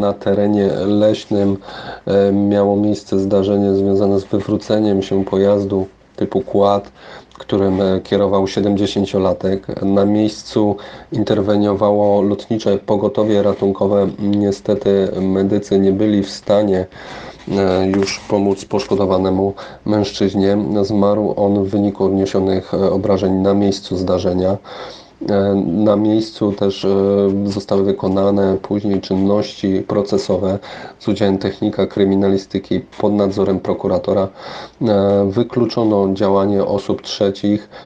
na terenie leśnym miało miejsce zdarzenie związane z wywróceniem się pojazdu typu quad, którym kierował 70-latek. Na miejscu interweniowało lotnicze pogotowie ratunkowe. Niestety medycy nie byli w stanie już pomóc poszkodowanemu mężczyźnie. Zmarł on w wyniku odniesionych obrażeń na miejscu zdarzenia. Na miejscu też zostały wykonane później czynności procesowe z udziałem technika kryminalistyki pod nadzorem prokuratora. Wykluczono działanie osób trzecich.